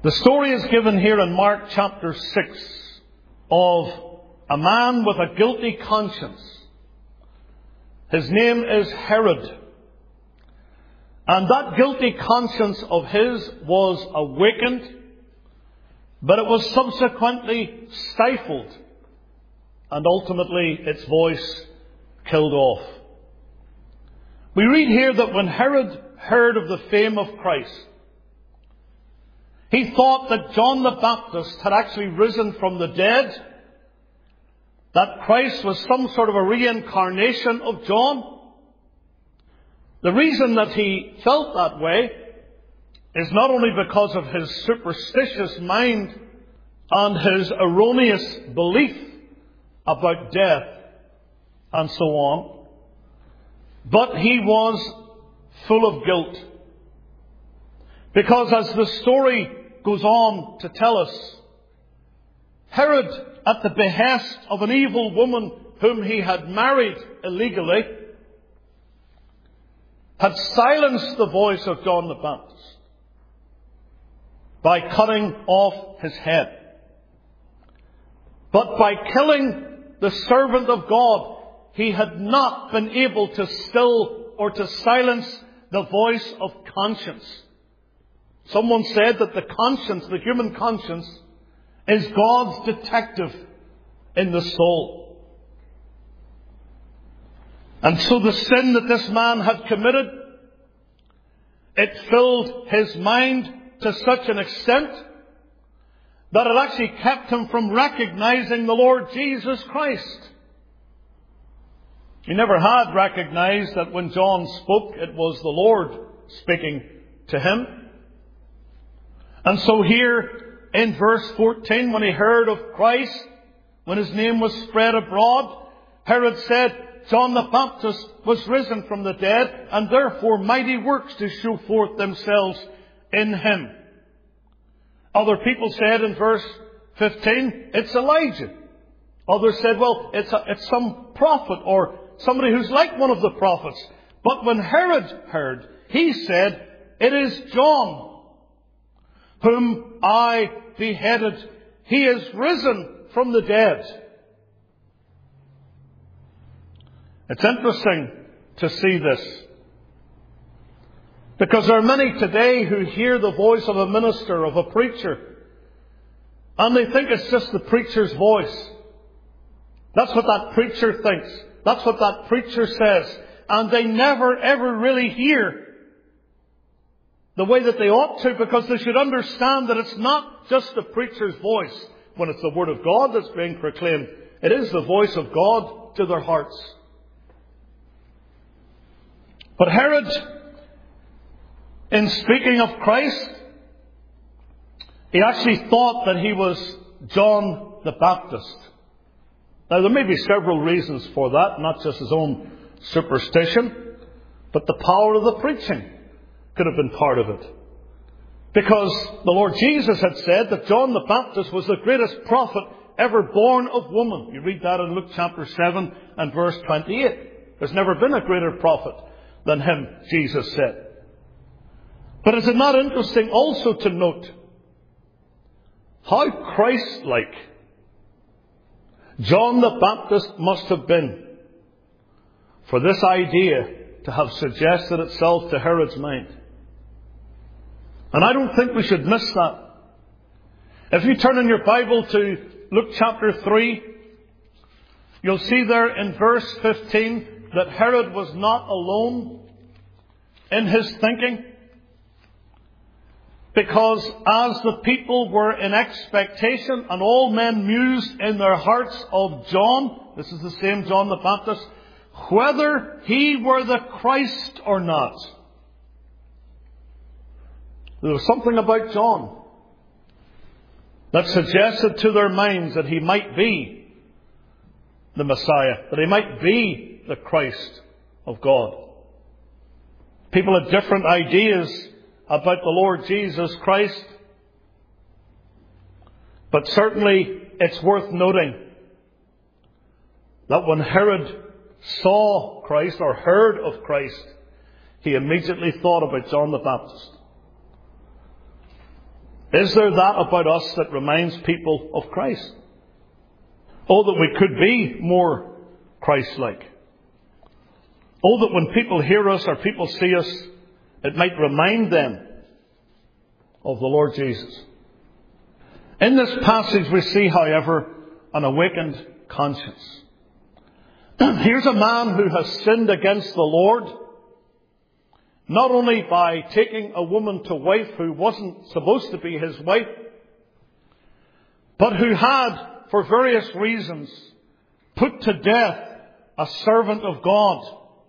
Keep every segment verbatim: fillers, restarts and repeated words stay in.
The story is given here in Mark chapter six of a man with a guilty conscience. His name is Herod. And that guilty conscience of his was awakened, but it was subsequently stifled, and ultimately its voice killed off. We read here that when Herod heard of the fame of Christ, he thought that John the Baptist had actually risen from the dead, that Christ was some sort of a reincarnation of John. The reason that he felt that way is not only because of his superstitious mind and his erroneous belief about death and so on, but he was full of guilt. Because as the story goes on to tell us, Herod, at the behest of an evil woman whom he had married illegally, had silenced the voice of John the Baptist by cutting off his head. But by killing the servant of God, he had not been able to still or to silence the voice of conscience. Someone said that the conscience, the human conscience, is God's detective in the soul. And so the sin that this man had committed, it filled his mind to such an extent that it actually kept him from recognizing the Lord Jesus Christ. He never had recognized that when John spoke, it was the Lord speaking to him. And so here in verse fourteen, when he heard of Christ, when his name was spread abroad, Herod said, John the Baptist was risen from the dead, and therefore mighty works do show forth themselves in him. Other people said in verse fifteen, it's Elijah. Others said, well, it's, a, it's some prophet or somebody who's like one of the prophets. But when Herod heard, he said, it is John, whom I beheaded. He is risen from the dead. It's interesting to see this, because there are many today who hear the voice of a minister, of a preacher, and they think it's just the preacher's voice. That's what that preacher thinks. That's what that preacher says. And they never ever really hear the way that they ought to, because they should understand that it's not just the preacher's voice when it's the Word of God that's being proclaimed. It is the voice of God to their hearts. But Herod, in speaking of Christ, he actually thought that he was John the Baptist. Now, there may be several reasons for that, not just his own superstition, but the power of the preaching could have been part of it. Because the Lord Jesus had said that John the Baptist was the greatest prophet ever born of woman. You read that in Luke chapter seven and verse twenty-eight. There's never been a greater prophet than him, Jesus said. But is it not interesting also to note how Christ-like John the Baptist must have been for this idea to have suggested itself to Herod's mind? And I don't think we should miss that. If you turn in your Bible to Luke chapter three, you'll see there in verse fifteen that Herod was not alone in his thinking. Because as the people were in expectation and all men mused in their hearts of John, this is the same John the Baptist, whether he were the Christ or not. There was something about John that suggested to their minds that he might be the Messiah, that he might be the Christ of God. People had different ideas about the Lord Jesus Christ. But certainly it's worth noting that when Herod saw Christ or heard of Christ, he immediately thought about John the Baptist. Is there that about us that reminds people of Christ? Oh, that we could be more Christ-like. Oh, that when people hear us or people see us, it might remind them of the Lord Jesus. In this passage we see, however, an awakened conscience. Here's a man who has sinned against the Lord, not only by taking a woman to wife who wasn't supposed to be his wife, but who had, for various reasons, put to death a servant of God.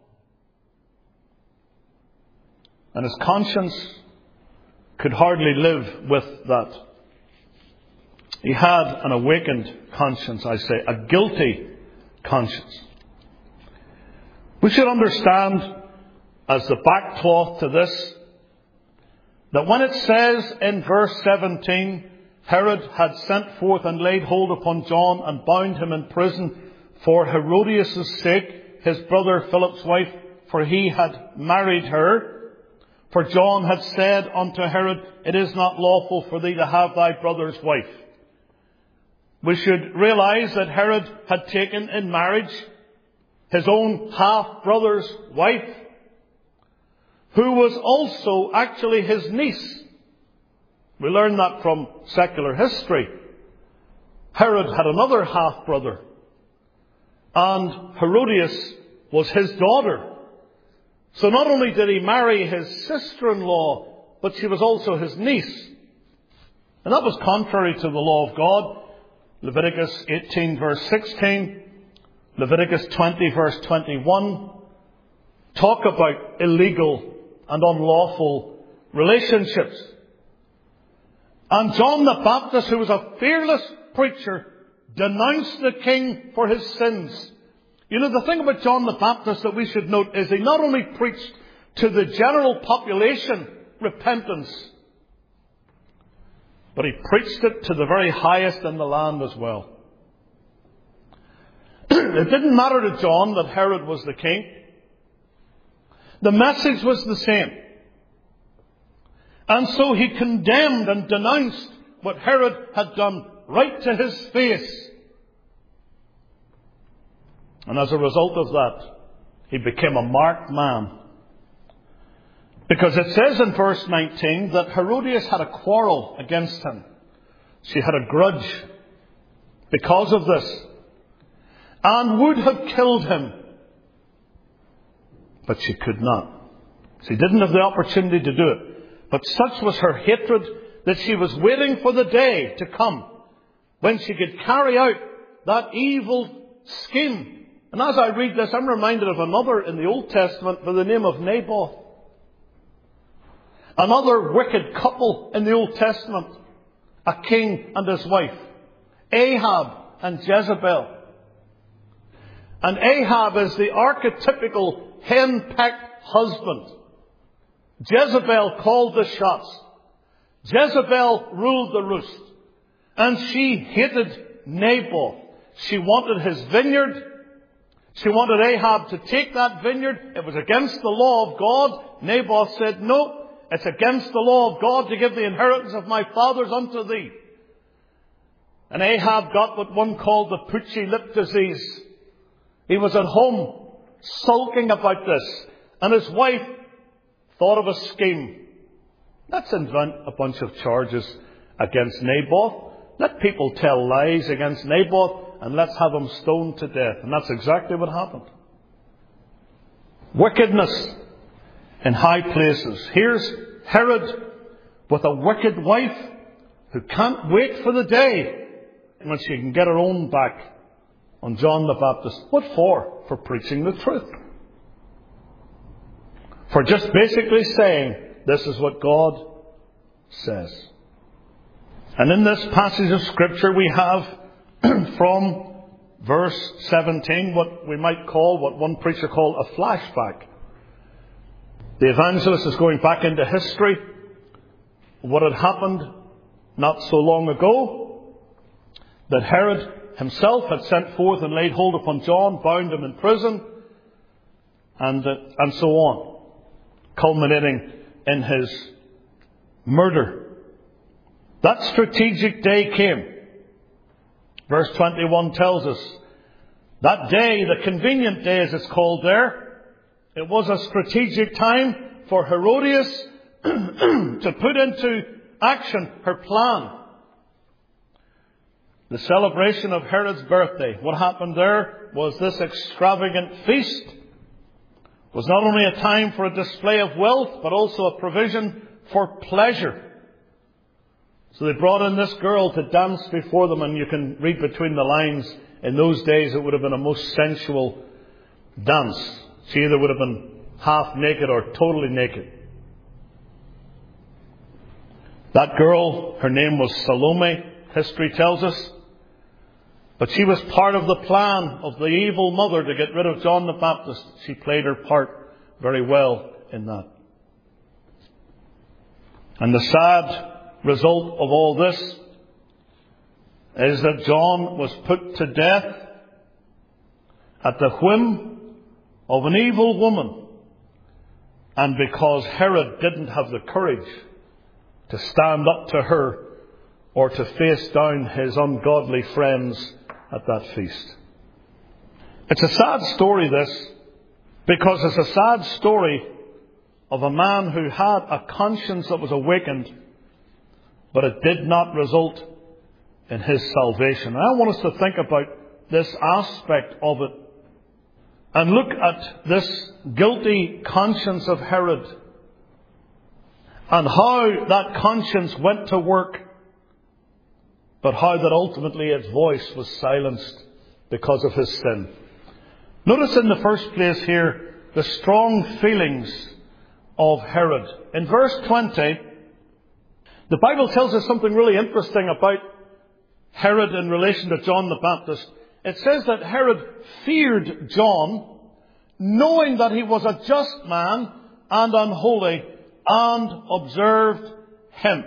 And his conscience could hardly live with that. He had an awakened conscience, I say, a guilty conscience. We should understand, as the backcloth to this, that when it says in verse seventeen, Herod had sent forth and laid hold upon John and bound him in prison for Herodias' sake, his brother Philip's wife, for he had married her. For John had said unto Herod, it is not lawful for thee to have thy brother's wife. We should realize that Herod had taken in marriage his own half-brother's wife, who was also actually his niece. We learn that from secular history. Herod had another half-brother, and Herodias was his daughter. So not only did he marry his sister-in-law, but she was also his niece. And that was contrary to the law of God. Leviticus eighteen verse sixteen, Leviticus twenty verse twenty-one talk about illegal and unlawful relationships. And John the Baptist, who was a fearless preacher, denounced the king for his sins. You know, the thing about John the Baptist that we should note is he not only preached to the general population repentance, but he preached it to the very highest in the land as well. It didn't matter to John that Herod was the king. The message was the same. And so he condemned and denounced what Herod had done right to his face. And as a result of that, he became a marked man. Because it says in verse nineteen that Herodias had a quarrel against him. She had a grudge because of this, and would have killed him. But she could not. She didn't have the opportunity to do it. But such was her hatred that she was waiting for the day to come when she could carry out that evil scheme. And as I read this, I'm reminded of another in the Old Testament by the name of Naboth. Another wicked couple in the Old Testament. A king and his wife. Ahab and Jezebel. And Ahab is the archetypical hen-pecked husband. Jezebel called the shots. Jezebel ruled the roost. And she hated Naboth. She wanted his vineyard. She wanted Ahab to take that vineyard. It was against the law of God. Naboth said, no, it's against the law of God to give the inheritance of my fathers unto thee. And Ahab got what one called the putchy lip disease. He was at home sulking about this. And his wife thought of a scheme. Let's invent a bunch of charges against Naboth. Let people tell lies against Naboth. And let's have him stoned to death. And that's exactly what happened. Wickedness in high places. Here's Herod with a wicked wife who can't wait for the day when she can get her own back on John the Baptist. What for? For preaching the truth. For just basically saying, this is what God says. And in this passage of Scripture we have from verse seventeen, what we might call, what one preacher called a flashback. The evangelist is going back into history, what had happened not so long ago, that Herod himself had sent forth and laid hold upon John, bound him in prison, and, uh, and so on, culminating in his murder. That strategic day came. Verse twenty-one tells us that day, the convenient day as it's called there, it was a strategic time for Herodias to put into action her plan. The celebration of Herod's birthday. What happened there was this extravagant feast was not only a time for a display of wealth, but also a provision for pleasure. So they brought in this girl to dance before them, and you can read between the lines. In those days, it would have been a most sensual dance. She either would have been half naked or totally naked. That girl, her name was Salome, history tells us. But she was part of the plan of the evil mother to get rid of John the Baptist. She played her part very well in that. And the sad result of all this is that John was put to death at the whim of an evil woman, and because Herod didn't have the courage to stand up to her or to face down his ungodly friends at that feast. It's a sad story, this, because it's a sad story of a man who had a conscience that was awakened, but it did not result in his salvation. I want us to think about this aspect of it and look at this guilty conscience of Herod and how that conscience went to work, but how that ultimately its voice was silenced because of his sin. Notice in the first place here the strong feelings of Herod. In verse twenty, the Bible tells us something really interesting about Herod in relation to John the Baptist. It says that Herod feared John, knowing that he was a just man and unholy, and observed him.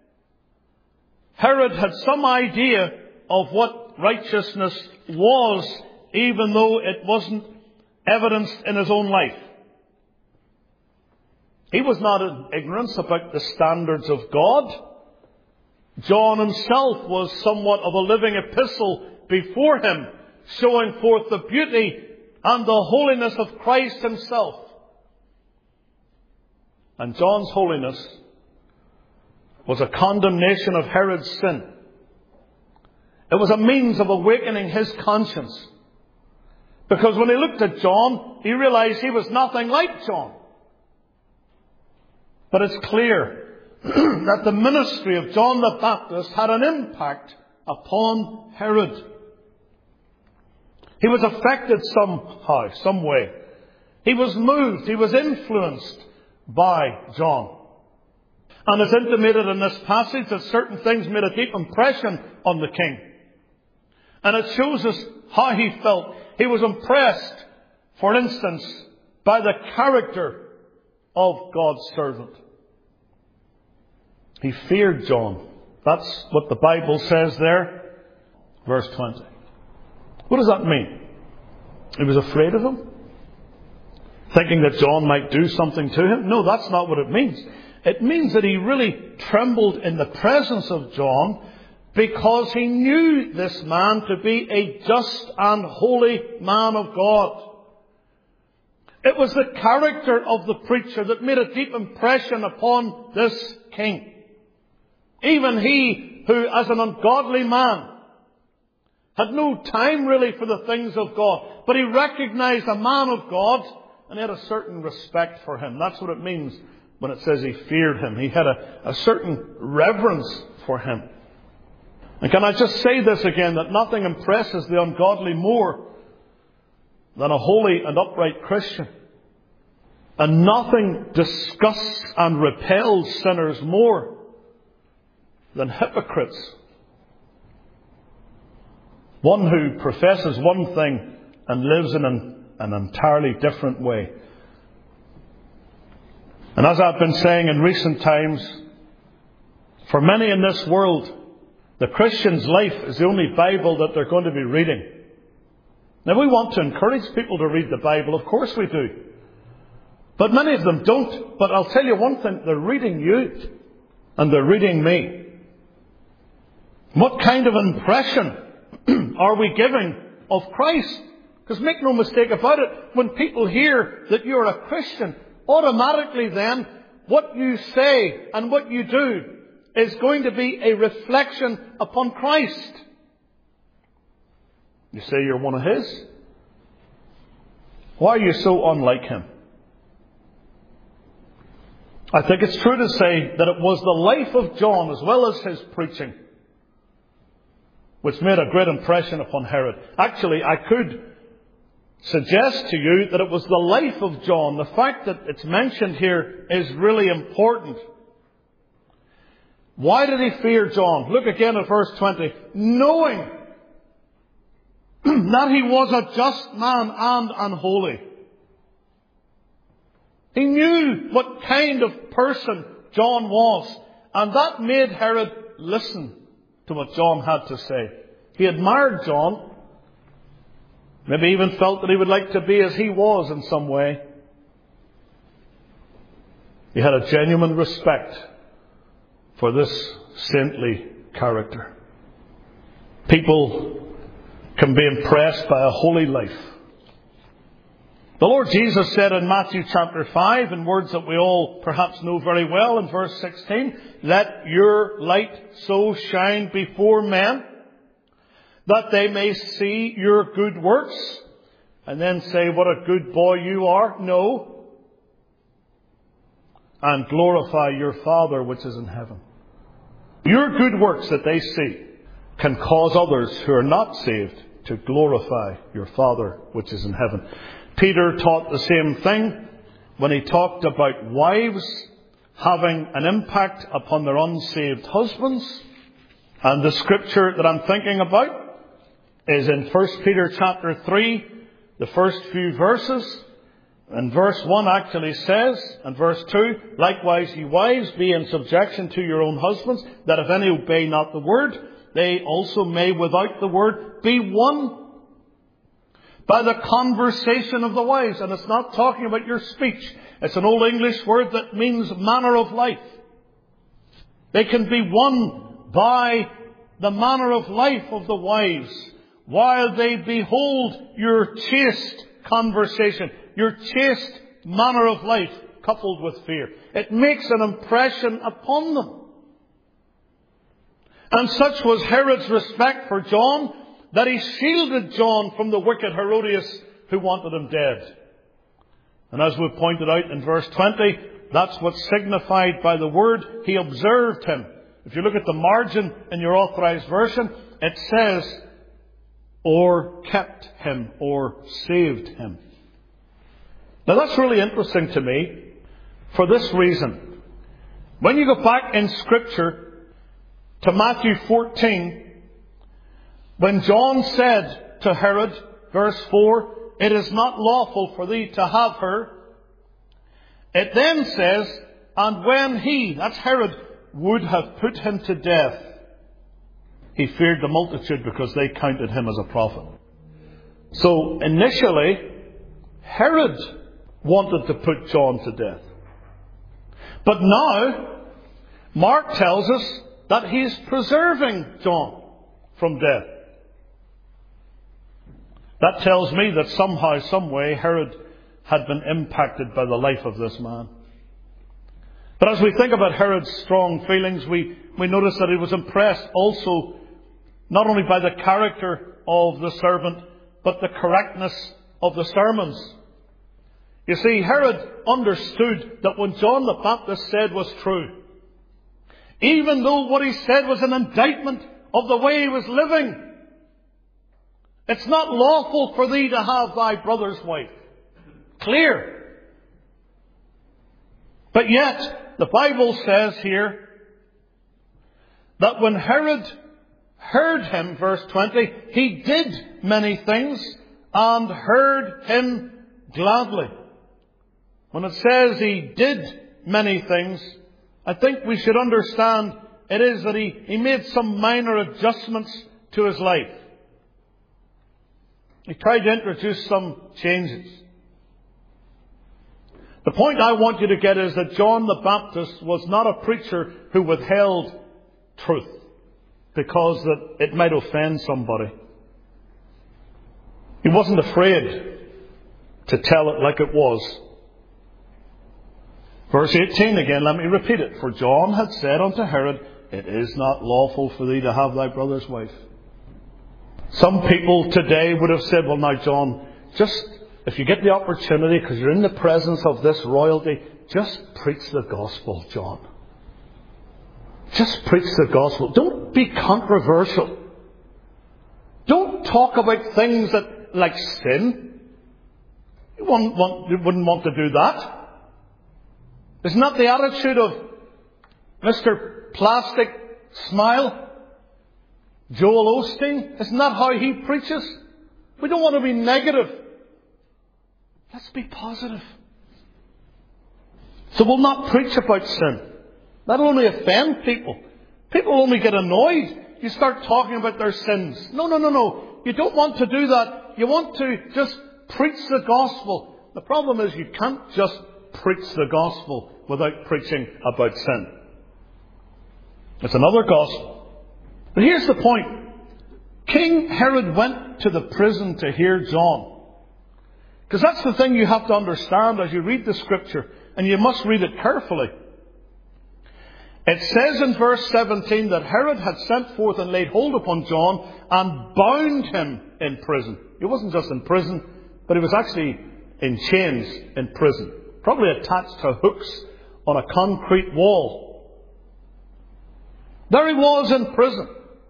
Herod had some idea of what righteousness was, even though it wasn't evidenced in his own life. He was not in ignorance about the standards of God. John himself was somewhat of a living epistle before him, showing forth the beauty and the holiness of Christ himself. And John's holiness was a condemnation of Herod's sin. It was a means of awakening his conscience. Because when he looked at John, he realized he was nothing like John. But it's clear that the ministry of John the Baptist had an impact upon Herod. He was affected somehow, some way. He was moved, he was influenced by John. And it's intimated in this passage that certain things made a deep impression on the king. And it shows us how he felt. He was impressed, for instance, by the character of God's servant. He feared John. That's what the Bible says there. Verse twenty. What does that mean? He was afraid of him? Thinking that John might do something to him? No, that's not what it means. It means that he really trembled in the presence of John because he knew this man to be a just and holy man of God. It was the character of the preacher that made a deep impression upon this king. Even he who, as an ungodly man, had no time really for the things of God, but he recognized a man of God and had a certain respect for him. That's what it means when it says he feared him. He had a, a certain reverence for him. And can I just say this again, that nothing impresses the ungodly more than a holy and upright Christian. And nothing disgusts and repels sinners more than hypocrites. One who professes one thing and lives in an, an entirely different way. And as I've been saying in recent times, for many in this world, the Christian's life is the only Bible that they're going to be reading. Now, we want to encourage people to read the Bible. Of course we do. But many of them don't. But I'll tell you one thing. They're reading you. And they're reading me. What kind of impression are we giving of Christ? Because make no mistake about it, when people hear that you're a Christian, automatically then, what you say and what you do is going to be a reflection upon Christ. You say you're one of His. Why are you so unlike Him? I think it's true to say that it was the life of John as well as his preaching which made a great impression upon Herod. Actually, I could suggest to you that it was the life of John. The fact that it's mentioned here is really important. Why did he fear John? Look again at verse twenty. Knowing that he was a just man and unholy. He knew what kind of person John was. And that made Herod listen to what John had to say. He admired John. Maybe even felt that he would like to be as he was in some way. He had a genuine respect for this saintly character. People can be impressed by a holy life. The Lord Jesus said in Matthew chapter five, in words that we all perhaps know very well, in verse sixteen, "Let your light so shine before men, that they may see your good works," and then say, "What a good boy you are." No. "And glorify your Father which is in heaven." Your good works that they see can cause others who are not saved to glorify your Father which is in heaven. Peter taught the same thing when he talked about wives having an impact upon their unsaved husbands. And the scripture that I'm thinking about is in First Peter chapter three, the first few verses. And verse one actually says, and verse two, "Likewise, ye wives, be in subjection to your own husbands, that if any obey not the word, they also may without the word be won by the conversation of the wives." And it's not talking about your speech. It's an old English word that means manner of life. They can be won by the manner of life of the wives while they behold your chaste conversation, your chaste manner of life coupled with fear. It makes an impression upon them. And such was Herod's respect for John that he shielded John from the wicked Herodias who wanted him dead. And as we pointed out in verse twenty, that's what's signified by the word, he observed him. If you look at the margin in your authorized version, it says, or kept him, or saved him. Now that's really interesting to me for this reason. When you go back in Scripture to Matthew fourteen, when John said to Herod, verse four, "It is not lawful for thee to have her," it then says, "And when he," that's Herod, "would have put him to death, he feared the multitude because they counted him as a prophet." So initially, Herod wanted to put John to death. But now, Mark tells us that he's preserving John from death. That tells me that somehow, some way, Herod had been impacted by the life of this man. But as we think about Herod's strong feelings, we, we notice that he was impressed also not only by the character of the servant, but the correctness of the sermons. You see, Herod understood that what John the Baptist said was true. Even though what he said was an indictment of the way he was living. "It's not lawful for thee to have thy brother's wife." Clear. But yet, the Bible says here that when Herod heard him, verse twenty, he did many things and heard him gladly. When it says he did many things, I think we should understand it is that he, he made some minor adjustments to his life. He tried to introduce some changes. The point I want you to get is that John the Baptist was not a preacher who withheld truth. because that it might offend somebody. He wasn't afraid to tell it like it was. Verse eighteen again, let me repeat it. For John had said unto Herod, it is not lawful for thee to have thy brother's wife. Some people today would have said, well now John, just if you get the opportunity, because you're in the presence of this royalty, just preach the gospel, John. Just preach the gospel. Don't be controversial. Don't talk about things that like sin. You wouldn't want, you wouldn't want to do that. Isn't that the attitude of Mister Plastic Smile? Joel Osteen? Isn't that how he preaches? We don't want to be negative. Let's be positive. So we'll not preach about sin. That'll only offend people. People only get annoyed. You start talking about their sins. No, no, no, no. You don't want to do that. You want to just preach the gospel. The problem is you can't just preach the gospel without preaching about sin. It's another gospel. But here's the point. King Herod went to the prison to hear John. Because that's the thing you have to understand as you read the scripture. And you must read it carefully. It says in verse seventeen that Herod had sent forth and laid hold upon John and bound him in prison. He wasn't just in prison, but he was actually in chains in prison. Probably attached to hooks on a concrete wall. There he was in prison.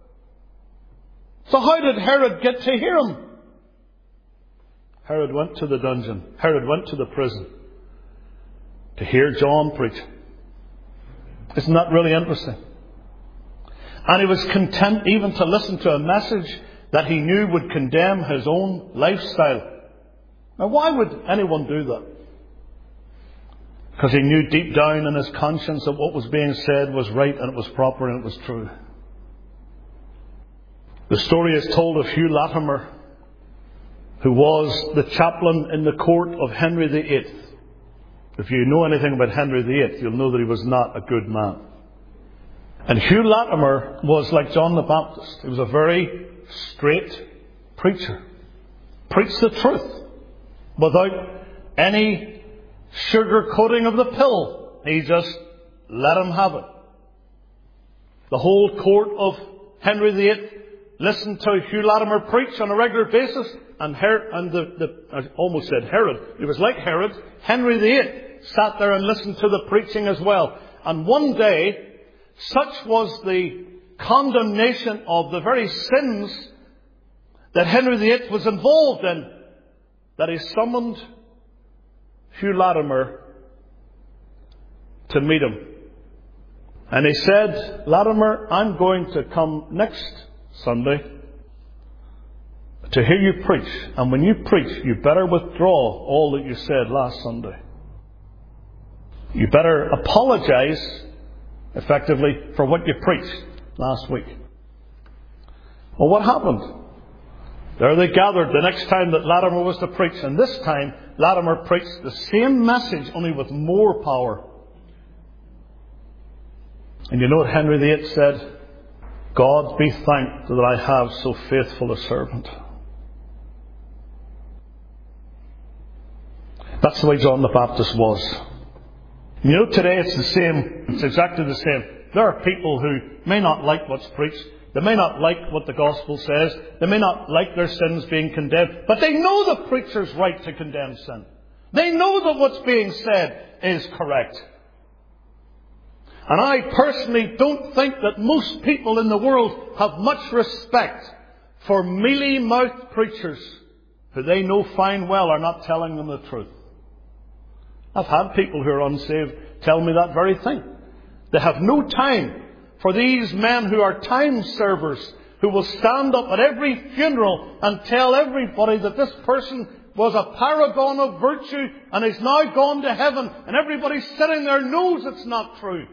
So how did Herod get to hear him? Herod went to the dungeon. Herod went to the prison to hear John preach. Isn't that really interesting? And he was content even to listen to a message that he knew would condemn his own lifestyle. Now, why would anyone do that? Because he knew deep down in his conscience that what was being said was right and it was proper and it was true. The story is told of Hugh Latimer, who was the chaplain in the court of Henry the Eighth. If you know anything about Henry the Eighth, you'll know that he was not a good man. And Hugh Latimer was like John the Baptist. He was a very straight preacher. Preached the truth without any sugar coating of the pill. He just let him have it. The whole court of Henry the Eighth listened to Hugh Latimer preach on a regular basis. And, Her- and the, the, I almost said Herod. He was like Herod. Henry the Eighth sat there and listened to the preaching as well. And one day, such was the condemnation of the very sins that Henry the Eighth was involved in, that he summoned Hugh Latimer to meet him. And he said, Latimer, I'm going to come next Sunday to hear you preach. And when you preach, you better withdraw all that you said last Sunday. You better apologize, effectively, for what you preached last week. Well, what happened? There they gathered the next time that Latimer was to preach. And this time, Latimer preached the same message, only with more power. And you know what Henry the Eighth said? God be thanked that I have so faithful a servant. That's the way John the Baptist was. You know, today it's the same. It's exactly the same. There are people who may not like what's preached. They may not like what the gospel says. They may not like their sins being condemned. But they know the preacher's right to condemn sin. They know that what's being said is correct. And I personally don't think that most people in the world have much respect for mealy-mouthed preachers who they know fine well are not telling them the truth. I've had people who are unsaved tell me that very thing. They have no time for these men who are time servers, who will stand up at every funeral and tell everybody that this person was a paragon of virtue and is now gone to heaven, and everybody sitting there knows it's not true.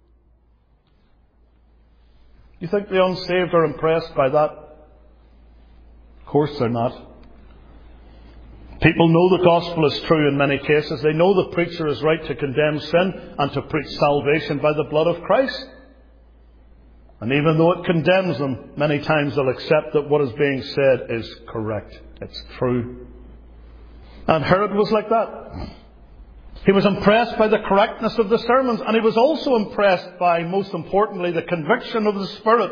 You think the unsaved are impressed by that? Of course they're not. People know the gospel is true in many cases. They know the preacher is right to condemn sin and to preach salvation by the blood of Christ. And even though it condemns them, many times they'll accept that what is being said is correct. It's true. And Herod was like that. He was impressed by the correctness of the sermons, and he was also impressed by, most importantly, the conviction of the Spirit.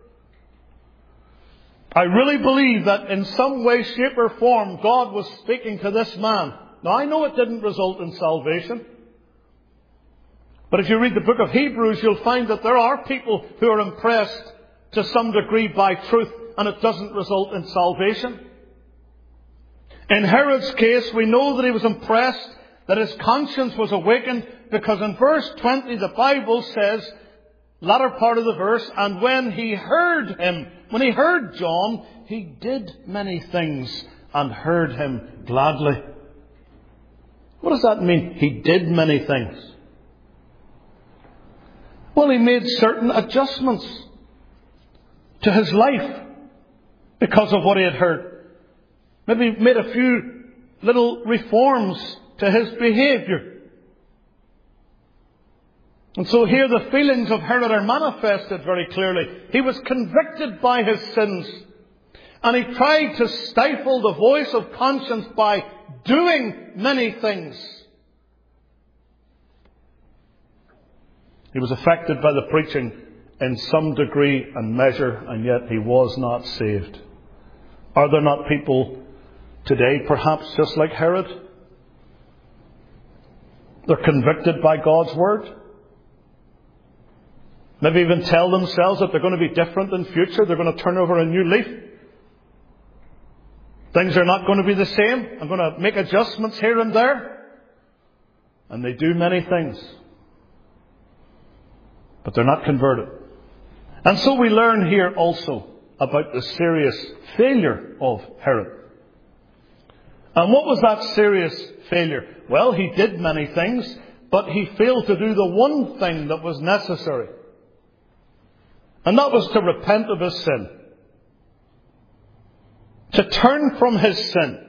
I really believe that in some way, shape or form, God was speaking to this man. Now, I know it didn't result in salvation. But if you read the book of Hebrews, you'll find that there are people who are impressed to some degree by truth, and it doesn't result in salvation. In Herod's case, we know that he was impressed, that his conscience was awakened, because in verse twenty, the Bible says, latter part of the verse, and when he heard him, when he heard John, he did many things and heard him gladly. What does that mean? He did many things. Well, he made certain adjustments to his life because of what he had heard. Maybe made a few little reforms to his behaviour. And so here the feelings of Herod are manifested very clearly. He was convicted by his sins. And he tried to stifle the voice of conscience by doing many things. He was affected by the preaching in some degree and measure, and yet he was not saved. Are there not people today, perhaps just like Herod? They're convicted by God's word. Maybe even tell themselves that they're going to be different in future. They're going to turn over a new leaf. Things are not going to be the same. I'm going to make adjustments here and there. And they do many things. But they're not converted. And so we learn here also about the serious failure of Herod. And what was that serious failure? Well, he did many things, but he failed to do the one thing that was necessary. And that was to repent of his sin. To turn from his sin.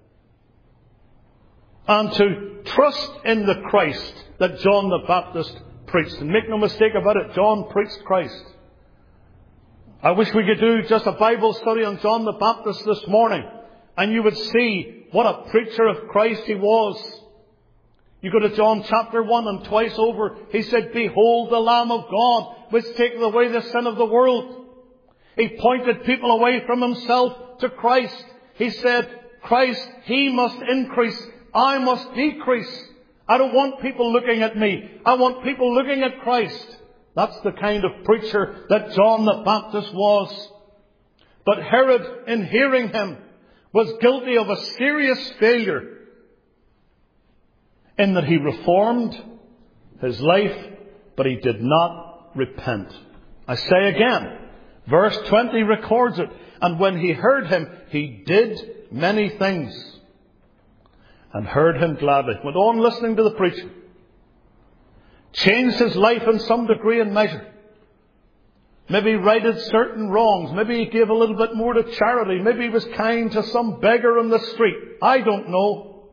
And to trust in the Christ that John the Baptist preached. And make no mistake about it, John preached Christ. I wish we could do just a Bible study on John the Baptist this morning, and you would see what a preacher of Christ he was. You go to John chapter one, and twice over he said, "Behold the Lamb of God, which taketh away the sin of the world." He pointed people away from himself to Christ. He said, Christ, he must increase, I must decrease. I don't want people looking at me. I want people looking at Christ. That's the kind of preacher that John the Baptist was. But Herod, in hearing him, was guilty of a serious failure in that he reformed his life, but he did not repent. I say again, verse twenty records it. And when he heard him, he did many things and heard him gladly. Went on listening to the preaching. Changed his life in some degree and measure. Maybe he righted certain wrongs. Maybe he gave a little bit more to charity. Maybe he was kind to some beggar on the street. I don't know.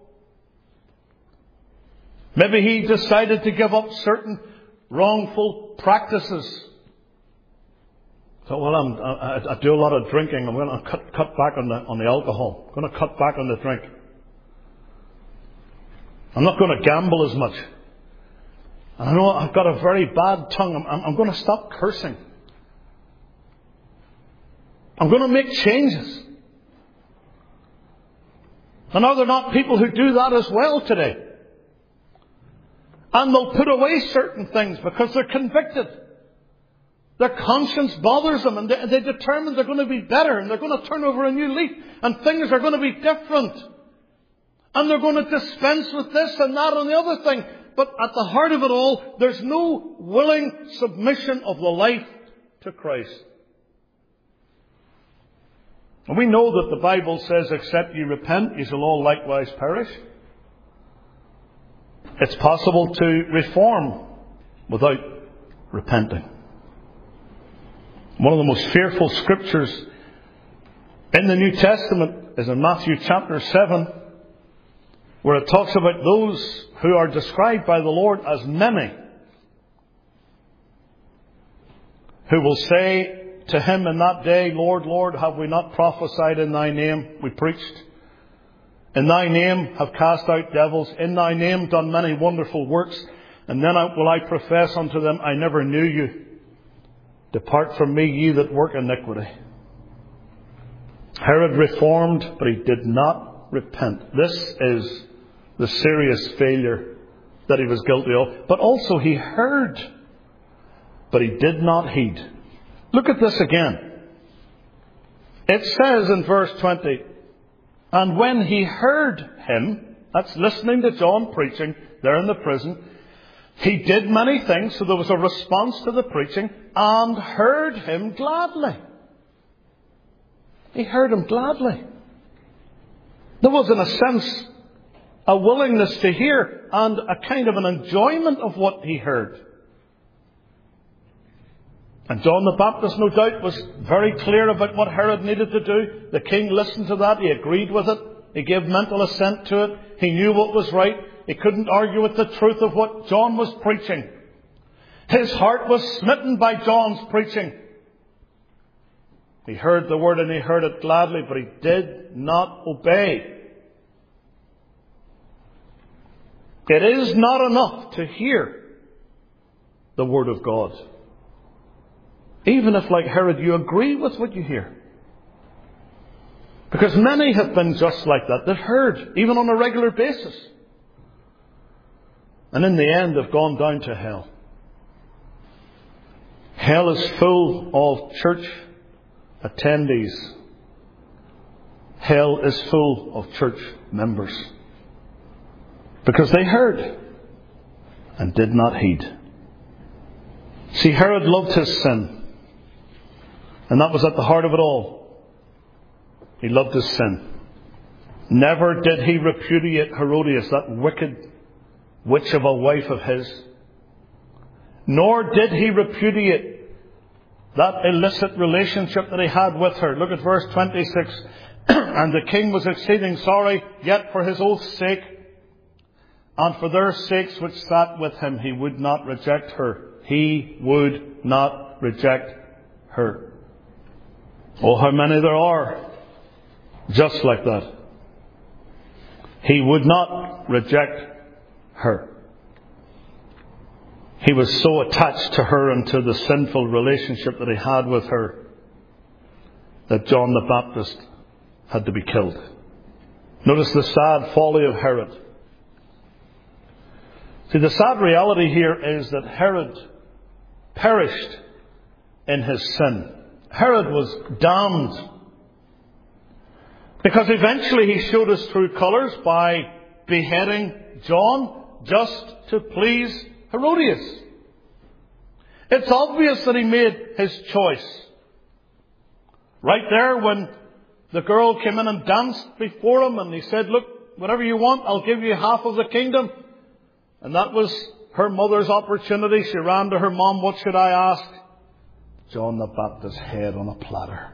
Maybe he decided to give up certain wrongful practices. So, well, I'm, I, I do a lot of drinking. I'm going to cut, cut back on the, on the alcohol. I'm going to cut back on the drink. I'm not going to gamble as much. And I know I've got a very bad tongue. I'm, I'm, I'm going to stop cursing. I'm going to make changes. And are there not people who do that as well today? And they'll put away certain things because they're convicted. Their conscience bothers them, and they, they determine they're going to be better, and they're going to turn over a new leaf, and things are going to be different. And they're going to dispense with this and that and the other thing. But at the heart of it all, there's no willing submission of the life to Christ. And we know that the Bible says, except ye repent, ye shall all likewise perish. It's possible to reform without repenting. One of the most fearful scriptures in the New Testament is in Matthew chapter seven, where it talks about those who are described by the Lord as many, who will say to him in that day, Lord, Lord, have we not prophesied in thy name? We preached. In thy name have cast out devils. In thy name done many wonderful works. And then will I profess unto them, I never knew you. Depart from me, ye that work iniquity. Herod reformed, but he did not repent. This is the serious failure that he was guilty of. But also he heard, but he did not heed. Look at this again. It says in verse twenty, and when he heard him, that's listening to John preaching there in the prison, he did many things, so there was a response to the preaching, and heard him gladly. He heard him gladly. There was, in a sense, a willingness to hear and a kind of an enjoyment of what he heard. And John the Baptist, no doubt, was very clear about what Herod needed to do. The king listened to that. He agreed with it. He gave mental assent to it. He knew what was right. He couldn't argue with the truth of what John was preaching. His heart was smitten by John's preaching. He heard the word and he heard it gladly, but he did not obey. It is not enough to hear the word of God. Even if, like Herod, you agree with what you hear. Because many have been just like that. They've heard, even on a regular basis. And in the end, they've gone down to hell. Hell is full of church attendees. Hell is full of church members. Because they heard and did not heed. See, Herod loved his sin. And that was at the heart of it all. He loved his sin. Never did he repudiate Herodias, that wicked witch of a wife of his. Nor did he repudiate that illicit relationship that he had with her. Look at verse twenty-six. And the king was exceeding sorry, yet for his oath's sake, and for their sakes which sat with him, he would not reject her. He would not reject her. Oh, how many there are just like that. He would not reject her. He was so attached to her and to the sinful relationship that he had with her that John the Baptist had to be killed. Notice the sad folly of Herod. See, the sad reality here is that Herod perished in his sin. Herod was damned because eventually he showed his true colours by beheading John just to please Herodias. It's obvious that he made his choice. Right there when the girl came in and danced before him and he said, look, whatever you want, I'll give you half of the kingdom. And that was her mother's opportunity. She ran to her mom, what should I ask? John the Baptist's head on a platter.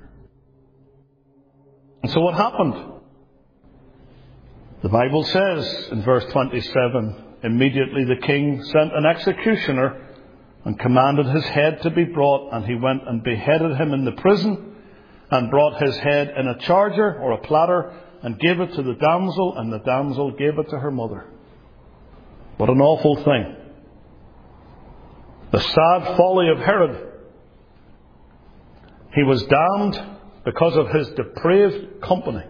And so what happened? The Bible says in verse twenty-seven, immediately the king sent an executioner and commanded his head to be brought, and he went and beheaded him in the prison and brought his head in a charger or a platter and gave it to the damsel, and the damsel gave it to her mother. What an awful thing. The sad folly of Herod. He was damned because of his depraved company.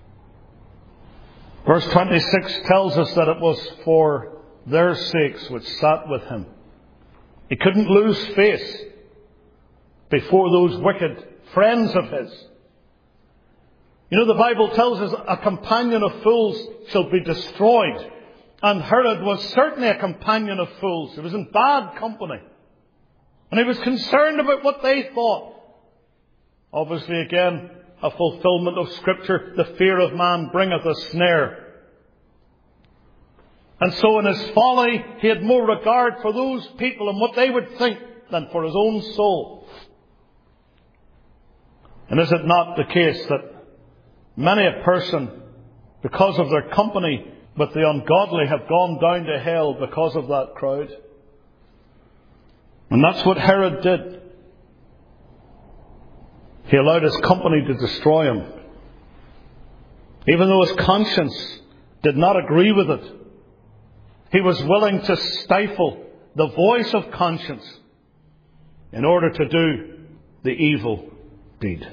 Verse twenty-six tells us that it was for their sakes which sat with him. He couldn't lose face before those wicked friends of his. You know, the Bible tells us a companion of fools shall be destroyed. And Herod was certainly a companion of fools. He was in bad company. And he was concerned about what they thought. Obviously, again, a fulfillment of Scripture. The fear of man bringeth a snare. And so in his folly, he had more regard for those people and what they would think than for his own soul. And is it not the case that many a person, because of their company with the ungodly, have gone down to hell because of that crowd? And that's what Herod did. He allowed his company to destroy him. Even though his conscience did not agree with it, he was willing to stifle the voice of conscience in order to do the evil deed.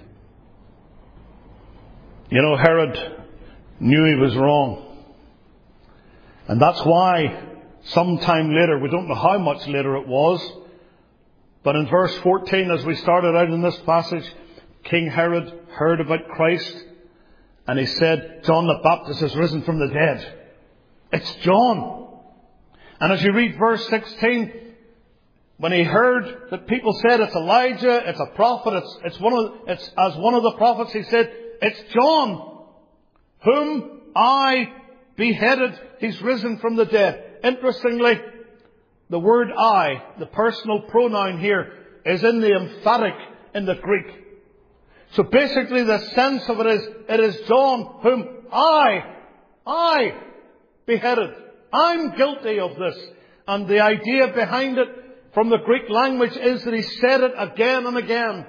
You know, Herod knew he was wrong. And that's why sometime later, we don't know how much later it was, but in verse fourteen, as we started out in this passage, King Herod heard about Christ, and he said, John the Baptist has risen from the dead. It's John. And as you read verse sixteen, when he heard that people said it's Elijah, it's a prophet, it's, it's one of, it's as one of the prophets, he said, it's John, whom I beheaded. He's risen from the dead. Interestingly, the word I, the personal pronoun here, is in the emphatic in the Greek. So basically the sense of it is, it is John whom I, I beheaded. I'm guilty of this. And the idea behind it from the Greek language is that he said it again and again.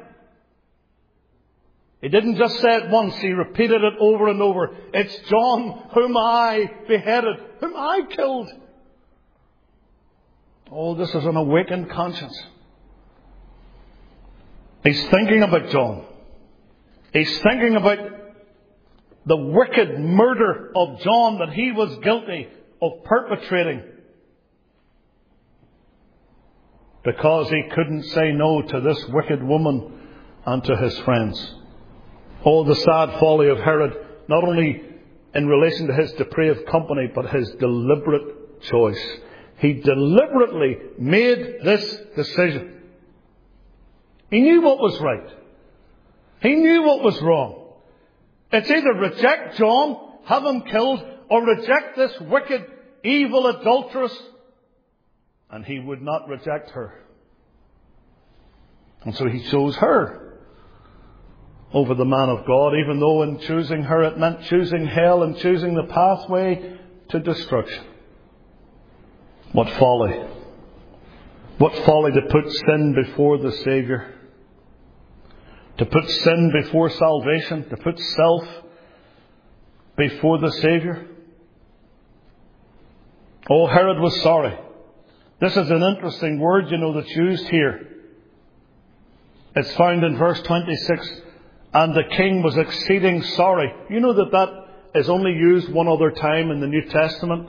He didn't just say it once, he repeated it over and over. It's John whom I beheaded, whom I killed. Oh, this is an awakened conscience. He's thinking about John. He's thinking about the wicked murder of John that he was guilty of perpetrating, because he couldn't say no to this wicked woman and to his friends. Oh, the sad folly of Herod, not only in relation to his depraved company, but his deliberate choice. He deliberately made this decision. He knew what was right. He knew what was wrong. It's either reject John, have him killed, or reject this wicked, evil adulteress. And he would not reject her. And so he chose her over the man of God, even though in choosing her it meant choosing hell and choosing the pathway to destruction. What folly. What folly to put sin before the Saviour. To put sin before salvation. To put self before the Saviour. Oh, Herod was sorry. This is an interesting word, you know, that's used here. It's found in verse twenty-six. And the king was exceeding sorry. You know that that is only used one other time in the New Testament.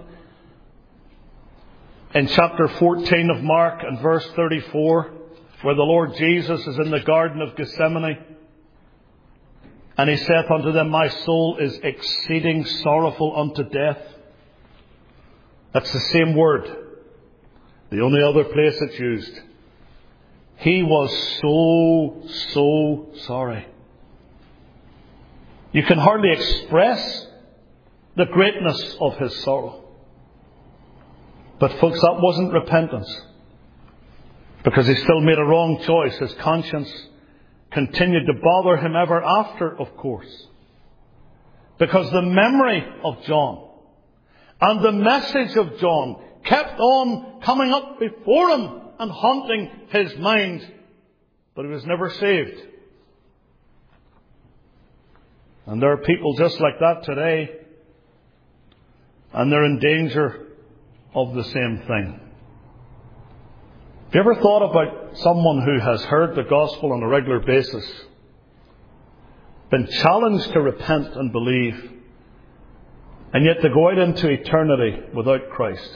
In chapter fourteen of Mark and verse thirty-four, where the Lord Jesus is in the Garden of Gethsemane. And he saith unto them, my soul is exceeding sorrowful unto death. That's the same word. The only other place it's used. He was so, so sorry. You can hardly express the greatness of his sorrow. But folks, that wasn't repentance. Because he still made a wrong choice. His conscience continued to bother him ever after, of course. Because the memory of John and the message of John kept on coming up before him and haunting his mind. But he was never saved. And there are people just like that today. And they're in danger of the same thing. Have you ever thought about someone who has heard the gospel on a regular basis, been challenged to repent and believe, and yet to go out into eternity without Christ?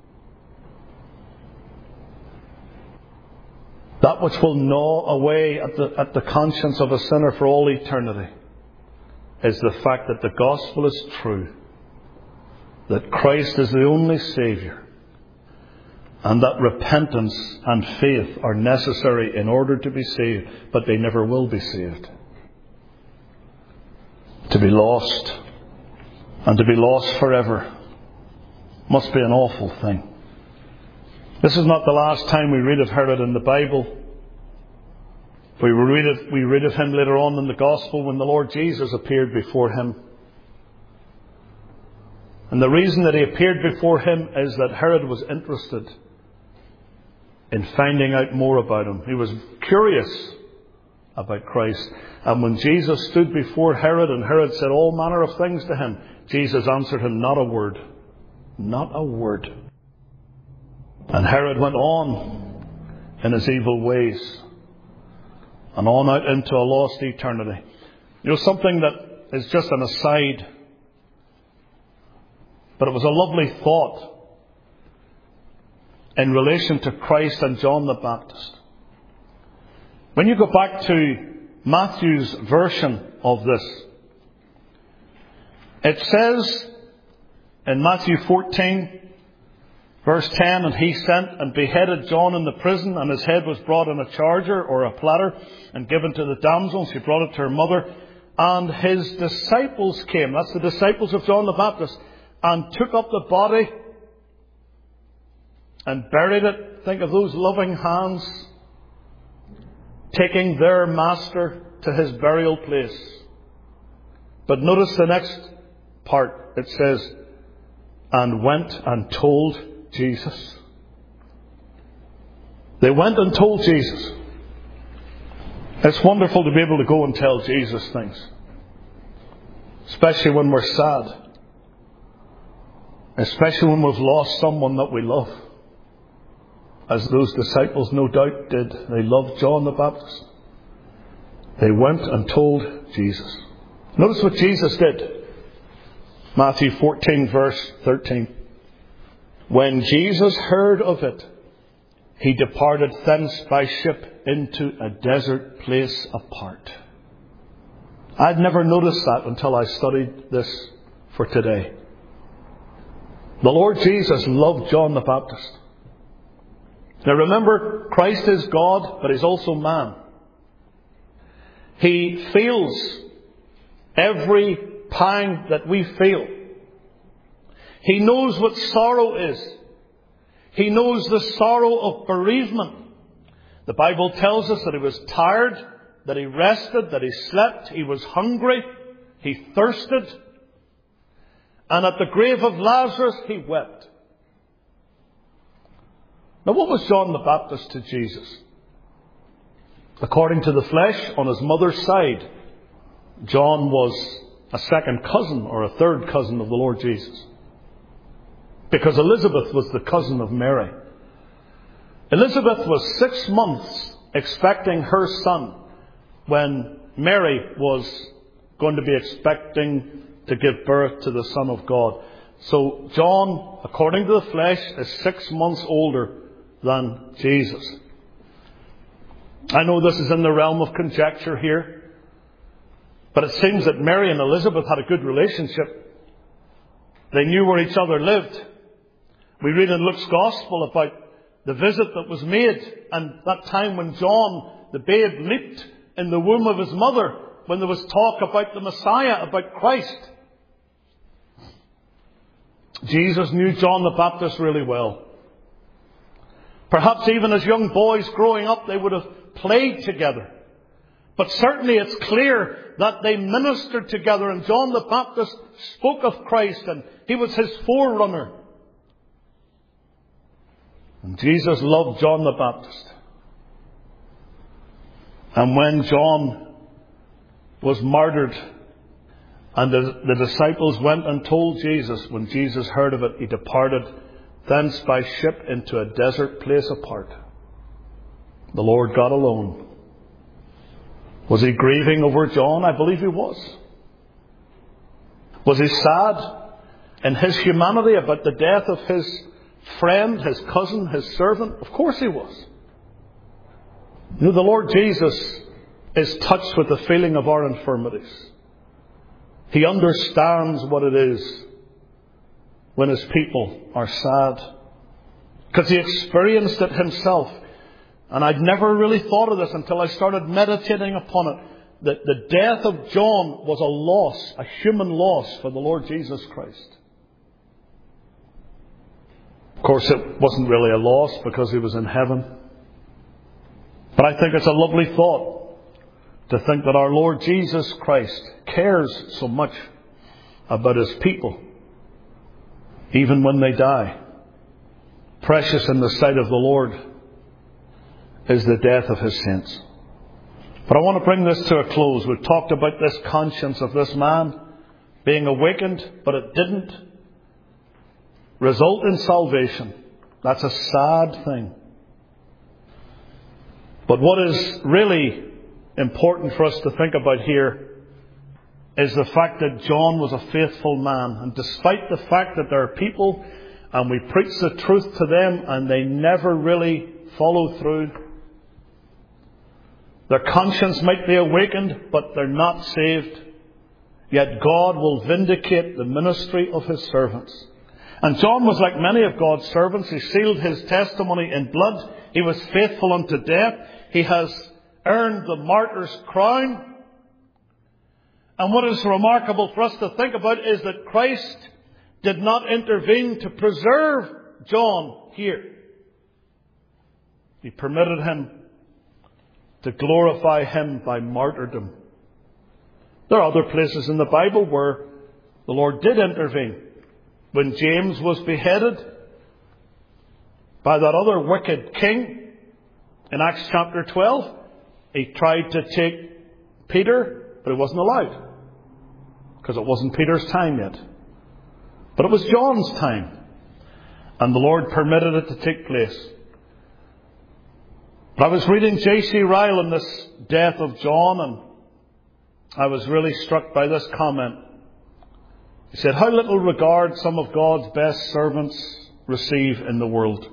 That which will gnaw away at the, at the conscience of a sinner for all eternity is the fact that the gospel is true, that Christ is the only Saviour, and that repentance and faith are necessary in order to be saved, but they never will be saved. To be lost, and to be lost forever, must be an awful thing. This is not the last time we read of Herod in the Bible. We read of, we read of him later on in the Gospel when the Lord Jesus appeared before him. And the reason that he appeared before him is that Herod was interested in finding out more about him. He was curious about Christ. And when Jesus stood before Herod and Herod said all manner of things to him, Jesus answered him not a word. Not a word. And Herod went on in his evil ways and on out into a lost eternity. You know, something that is just an aside, but it was a lovely thought in relation to Christ and John the Baptist. When you go back to Matthew's version of this, it says in Matthew fourteen, verse ten, and he sent and beheaded John in the prison, and his head was brought on a charger or a platter and given to the damsel. She brought it to her mother. And his disciples came, that's the disciples of John the Baptist, and took up the body and buried it. Think of those loving hands taking their master to his burial place. But notice the next part. It says, and went and told Jesus. They went and told Jesus. It's wonderful to be able to go and tell Jesus things, especially when we're sad, especially when we've lost someone that we love, as those disciples no doubt did. They loved John the Baptist. They went and told Jesus. Notice what Jesus did. Matthew fourteen, verse thirteen. When Jesus heard of it, he departed thence by ship into a desert place apart. I'd never noticed that until I studied this for today. The Lord Jesus loved John the Baptist. Now remember, Christ is God, but He's also man. He feels every pang that we feel. He knows what sorrow is. He knows the sorrow of bereavement. The Bible tells us that He was tired, that He rested, that He slept, He was hungry, He thirsted. And at the grave of Lazarus, He wept. Now what was John the Baptist to Jesus? According to the flesh, on his mother's side, John was a second cousin or a third cousin of the Lord Jesus. Because Elizabeth was the cousin of Mary. Elizabeth was six months expecting her son when Mary was going to be expecting to give birth to the Son of God. So John, according to the flesh, is six months older than Jesus. I know this is in the realm of conjecture here, but it seems that Mary and Elizabeth had a good relationship. They knew where each other lived. We read in Luke's Gospel about the visit that was made, and that time when John, the babe, leaped in the womb of his mother, when there was talk about the Messiah, about Christ. Jesus knew John the Baptist really well. Perhaps even as young boys growing up, they would have played together. But certainly it's clear that they ministered together, and John the Baptist spoke of Christ, and he was his forerunner. And Jesus loved John the Baptist. And when John was murdered, and the, the disciples went and told Jesus, when Jesus heard of it, he departed thence by ship into a desert place apart. The Lord God alone. Was he grieving over John? I believe he was. Was he sad in his humanity about the death of his friend, his cousin, his servant? Of course he was. You know, the Lord Jesus is touched with the feeling of our infirmities. He understands what it is when his people are sad, because he experienced it himself. And I'd never really thought of this until I started meditating upon it, that the death of John was a loss, a human loss for the Lord Jesus Christ. Of course, it wasn't really a loss because he was in heaven. But I think it's a lovely thought to think that our Lord Jesus Christ cares so much about his people, even when they die. Precious in the sight of the Lord is the death of his saints. But I want to bring this to a close. We've talked about this conscience of this man being awakened, but it didn't result in salvation. That's a sad thing. But what is really important for us to think about here is the fact that John was a faithful man. And despite the fact that there are people, and we preach the truth to them, and they never really follow through, their conscience might be awakened, but they're not saved. Yet God will vindicate the ministry of His servants. And John was like many of God's servants. He sealed his testimony in blood. He was faithful unto death. He has earned the martyr's crown. And what is remarkable for us to think about is that Christ did not intervene to preserve John here. He permitted him to glorify Him by martyrdom. There are other places in the Bible where the Lord did intervene. When James was beheaded by that other wicked king in Acts chapter twelve, he tried to take Peter, but he wasn't allowed, because it wasn't Peter's time yet. But it was John's time, and the Lord permitted it to take place. But I was reading J C Ryle on this death of John, and I was really struck by this comment. He said, "How little regard some of God's best servants receive in the world.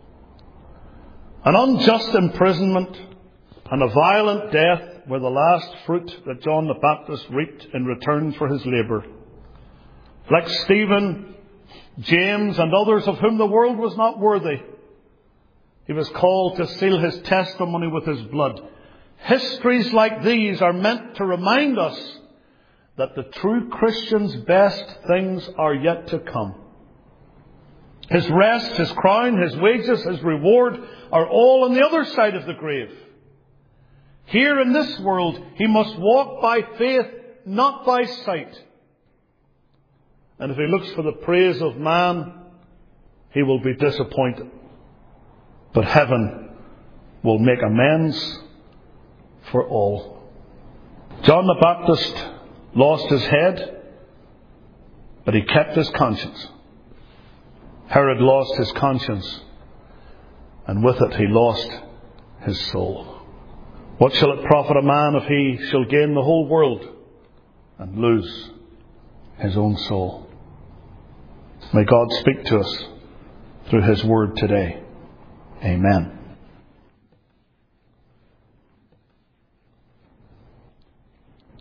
An unjust imprisonment and a violent death were the last fruit that John the Baptist reaped in return for his labour. Like Stephen, James, and others of whom the world was not worthy, he was called to seal his testimony with his blood. Histories like these are meant to remind us that the true Christian's best things are yet to come. His rest, his crown, his wages, his reward are all on the other side of the grave. Here in this world, he must walk by faith, not by sight. And if he looks for the praise of man, he will be disappointed. But heaven will make amends for all." John the Baptist lost his head, but he kept his conscience. Herod lost his conscience, and with it he lost his soul. What shall it profit a man if he shall gain the whole world and lose his own soul? May God speak to us through His word today. Amen.